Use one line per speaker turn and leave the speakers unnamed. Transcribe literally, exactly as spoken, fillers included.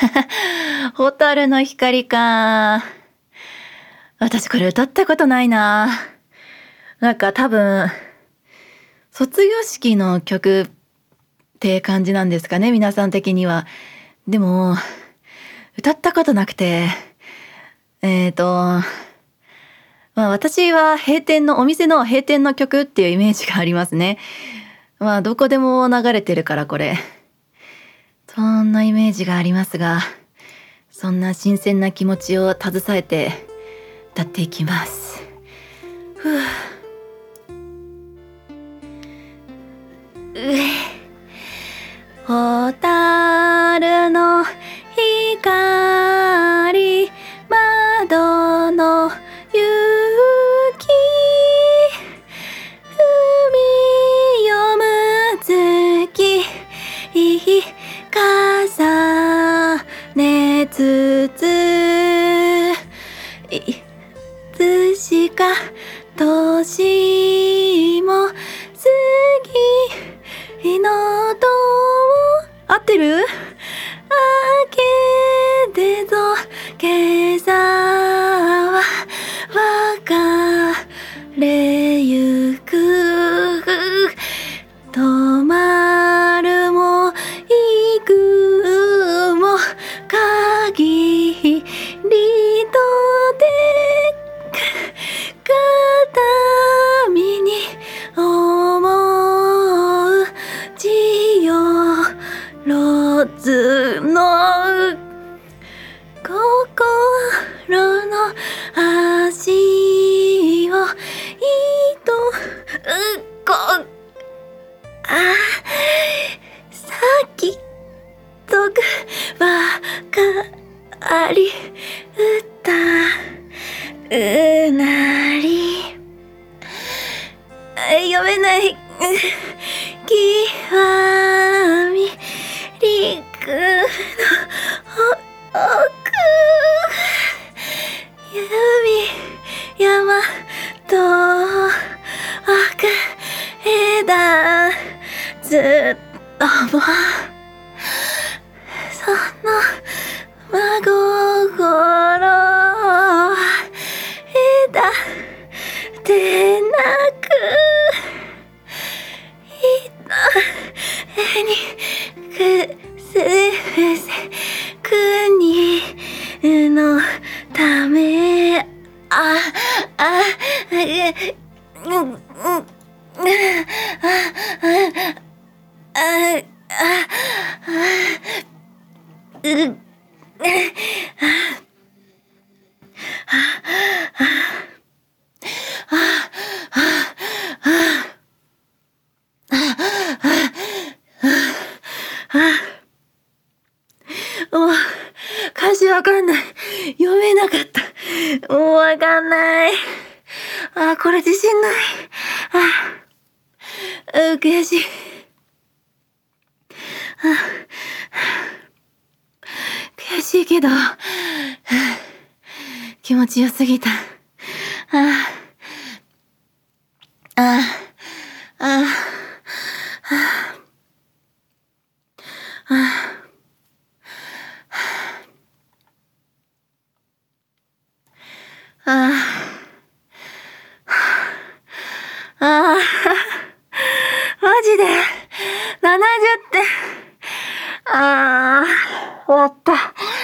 蛍の光か。私これ歌ったことないな。なんか多分、卒業式の曲って感じなんですかね、皆さん的には。でも、歌ったことなくて、えーと、まあ私は閉店の、お店の閉店の曲っていうイメージがありますね。まあどこでも流れてるからこれ。そんなイメージがありますが、そんな新鮮な気持ちを携えて歌っていきます。ふぅ。うえ。蛍の光、窓の雪、海読む月、重ねつつ、いつしか年も過ぎのと合ってる？明けてぞ今朝は別れゆく、止まるも行くも限りとて片身に思うじよろずの心の足をいとうこあさきとくばかり歌うなり読めない極み陸の奥指山と奥枝ずっともその真心は枝でなく人にくすせ国のためああうんうんあああうもう歌詞わかんない。読めなかった。もうわかんない。あ、これ自信ない。あ、う悔しい。あ、悔しいけど、気持ちよすぎた。あ、あ、あ、あ、あ、ああ、ああ、マジで、ななじゅってん。ああ、終わった。